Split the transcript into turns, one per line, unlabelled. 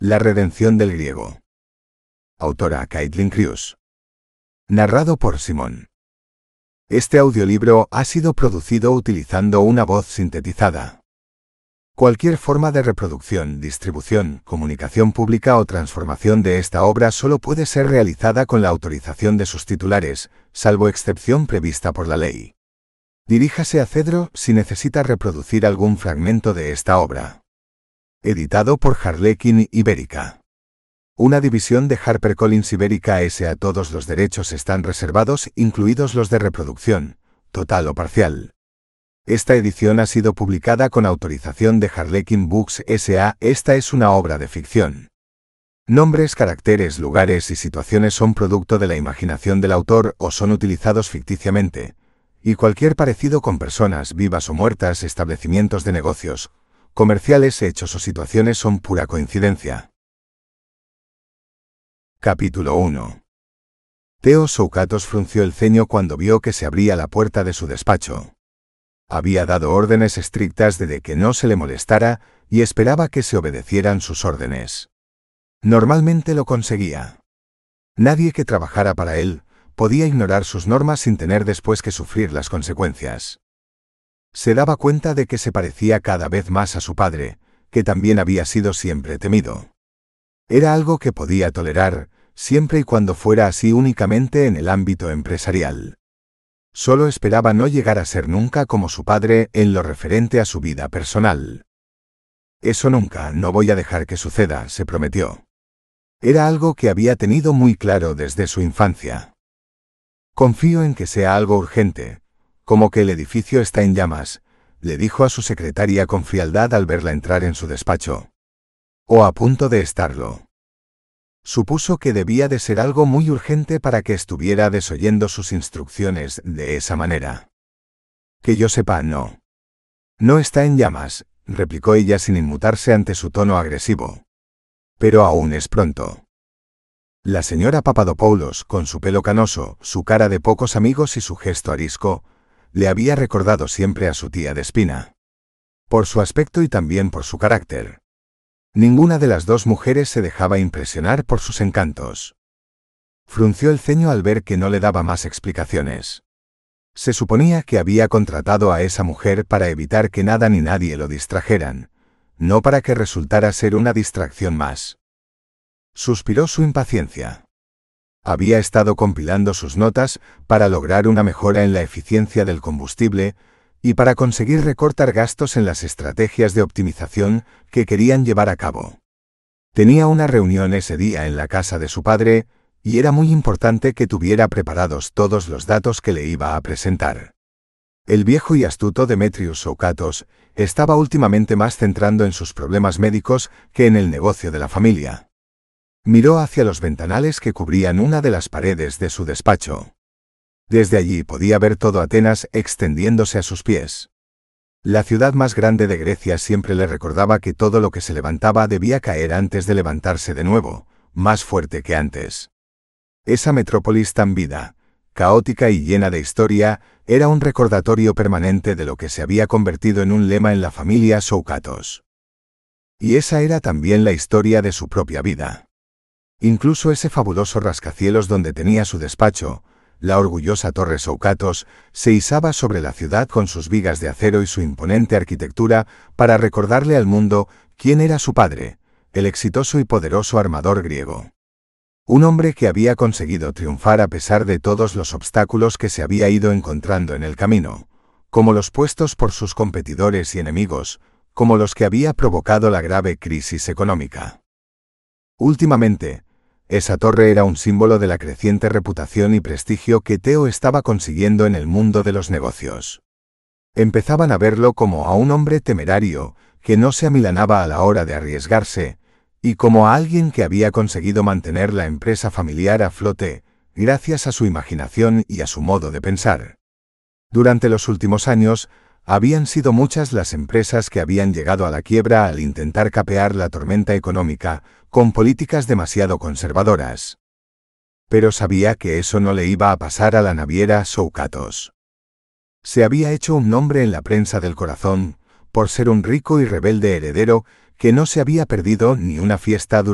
La redención del griego. Autora Caitlin Crews. Narrado por Simón. Este audiolibro ha sido producido utilizando una voz sintetizada. Cualquier forma de reproducción, distribución, comunicación pública o transformación de esta obra solo puede ser realizada con la autorización de sus titulares, salvo excepción prevista por la ley. Diríjase a Cedro si necesita reproducir algún fragmento de esta obra. Editado por Harlequin Ibérica. Una división de HarperCollins Ibérica S.A. Todos los derechos están reservados, incluidos los de reproducción, total o parcial. Esta edición ha sido publicada con autorización de Harlequin Books S.A. Esta es una obra de ficción. Nombres, caracteres, lugares y situaciones son producto de la imaginación del autor o son utilizados ficticiamente, y cualquier parecido con personas vivas o muertas, establecimientos de negocios, comerciales, hechos o situaciones son pura coincidencia. Capítulo 1. Theo Soukatos frunció el ceño cuando vio que se abría la puerta de su despacho. Había dado órdenes estrictas de que no se le molestara y esperaba que se obedecieran sus órdenes. Normalmente lo conseguía. Nadie que trabajara para él podía ignorar sus normas sin tener después que sufrir las consecuencias. Se daba cuenta de que se parecía cada vez más a su padre, que también había sido siempre temido. Era algo que podía tolerar, siempre y cuando fuera así únicamente en el ámbito empresarial. Solo esperaba no llegar a ser nunca como su padre en lo referente a su vida personal. Eso nunca, no voy a dejar que suceda, se prometió. Era algo que había tenido muy claro desde su infancia. Confío en que sea algo urgente, como que el edificio está en llamas, le dijo a su secretaria con frialdad al verla entrar en su despacho. O a punto de estarlo. Supuso que debía de ser algo muy urgente para que estuviera desoyendo sus instrucciones de esa manera. Que yo sepa, no. No está en llamas, replicó ella sin inmutarse ante su tono agresivo. Pero aún es pronto. La señora Papadopoulos, con su pelo canoso, su cara de pocos amigos y su gesto arisco, le había recordado siempre a su tía Despina. Por su aspecto y también por su carácter. Ninguna de las dos mujeres se dejaba impresionar por sus encantos. Frunció el ceño al ver que no le daba más explicaciones. Se suponía que había contratado a esa mujer para evitar que nada ni nadie lo distrajeran, no para que resultara ser una distracción más. Suspiró su impaciencia. Había estado compilando sus notas para lograr una mejora en la eficiencia del combustible y para conseguir recortar gastos en las estrategias de optimización que querían llevar a cabo. Tenía una reunión ese día en la casa de su padre y era muy importante que tuviera preparados todos los datos que le iba a presentar. El viejo y astuto Demetrius Soukatos estaba últimamente más centrando en sus problemas médicos que en el negocio de la familia. Miró hacia los ventanales que cubrían una de las paredes de su despacho. Desde allí podía ver todo Atenas extendiéndose a sus pies. La ciudad más grande de Grecia siempre le recordaba que todo lo que se levantaba debía caer antes de levantarse de nuevo, más fuerte que antes. Esa metrópolis tan vida, caótica y llena de historia, era un recordatorio permanente de lo que se había convertido en un lema en la familia Soukatos. Y esa era también la historia de su propia vida. Incluso ese fabuloso rascacielos donde tenía su despacho, la orgullosa Torre Soukatos, se izaba sobre la ciudad con sus vigas de acero y su imponente arquitectura para recordarle al mundo quién era su padre, el exitoso y poderoso armador griego. Un hombre que había conseguido triunfar a pesar de todos los obstáculos que se había ido encontrando en el camino, como los puestos por sus competidores y enemigos, como los que había provocado la grave crisis económica. Últimamente, esa torre era un símbolo de la creciente reputación y prestigio que Theo estaba consiguiendo en el mundo de los negocios. Empezaban a verlo como a un hombre temerario, que no se amilanaba a la hora de arriesgarse, y como a alguien que había conseguido mantener la empresa familiar a flote, gracias a su imaginación y a su modo de pensar. Durante los últimos años, habían sido muchas las empresas que habían llegado a la quiebra al intentar capear la tormenta económica, con políticas demasiado conservadoras. Pero sabía que eso no le iba a pasar a la naviera Soukatos. Se había hecho un nombre en la prensa del corazón, por ser un rico y rebelde heredero que no se había perdido ni una fiesta durante